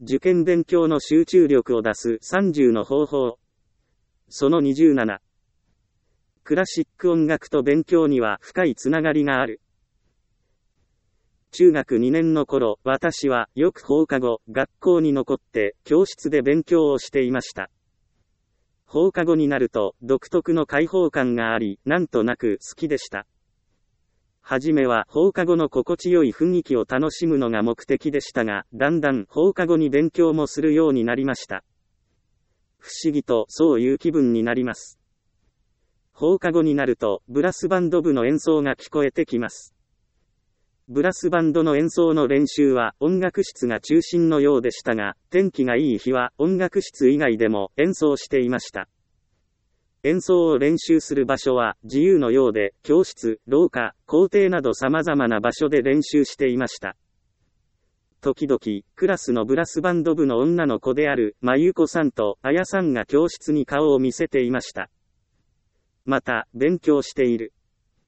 受験勉強の集中力を出す30の方法。その27。クラシック音楽と勉強には深いつながりがある。中学2年の頃、私はよく放課後、学校に残って教室で勉強をしていました。放課後になると独特の開放感があり、なんとなく好きでした。はじめは放課後の心地よい雰囲気を楽しむのが目的でしたが、だんだん放課後に勉強もするようになりました。不思議とそういう気分になります。放課後になるとブラスバンド部の演奏が聞こえてきます。ブラスバンドの演奏の練習は音楽室が中心のようでしたが、天気がいい日は音楽室以外でも演奏していました。演奏を練習する場所は自由のようで、教室、廊下、校庭など様々な場所で練習していました。時々、クラスのブラスバンド部の女の子であるまゆこさんとあやさんが教室に顔を見せていました。また、勉強している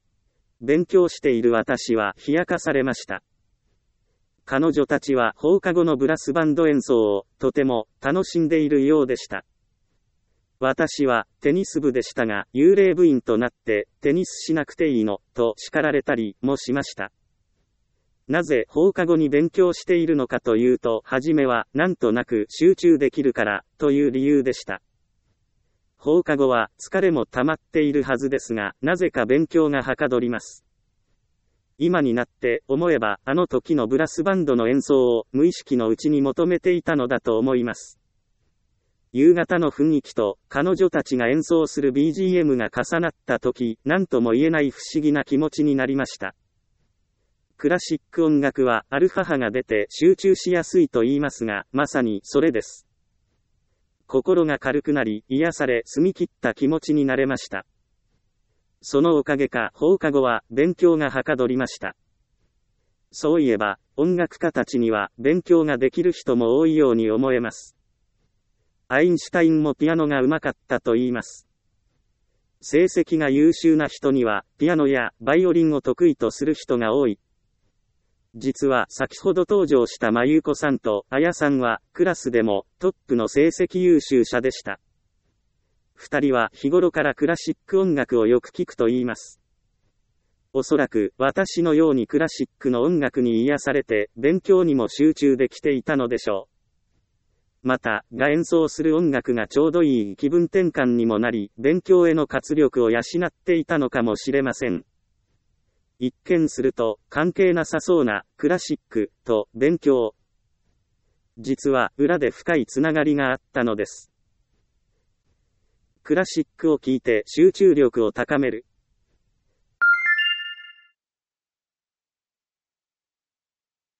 私は冷やかされました。彼女たちは放課後のブラスバンド演奏をとても楽しんでいるようでした。私はテニス部でしたが、幽霊部員となってテニスしなくていいのと叱られたりもしました。なぜ放課後に勉強しているのかというと、はじめはなんとなく集中できるからという理由でした。放課後は疲れも溜まっているはずですが、なぜか勉強がはかどります。今になって思えば、あの時のブラスバンドの演奏を無意識のうちに求めていたのだと思います。夕方の雰囲気と彼女たちが演奏する BGM が重なった時、何とも言えない不思議な気持ちになりました。クラシック音楽はアルファ波が出て集中しやすいと言いますが、まさにそれです。心が軽くなり、癒され、澄み切った気持ちになれました。そのおかげか、放課後は勉強がはかどりました。そういえば、音楽家たちには勉強ができる人も多いように思えます。アインシュタインもピアノが上手かったと言います。成績が優秀な人には、ピアノやバイオリンを得意とする人が多い。実は先ほど登場したまゆこさんとあやさんはクラスでもトップの成績優秀者でした。二人は日頃からクラシック音楽をよく聞くと言います。おそらく私のようにクラシックの音楽に癒されて勉強にも集中できていたのでしょう。また、演奏する音楽がちょうどいい気分転換にもなり、勉強への活力を養っていたのかもしれません。一見すると関係なさそうなクラシックと勉強。実は裏で深いつながりがあったのです。クラシックを聴いて集中力を高める。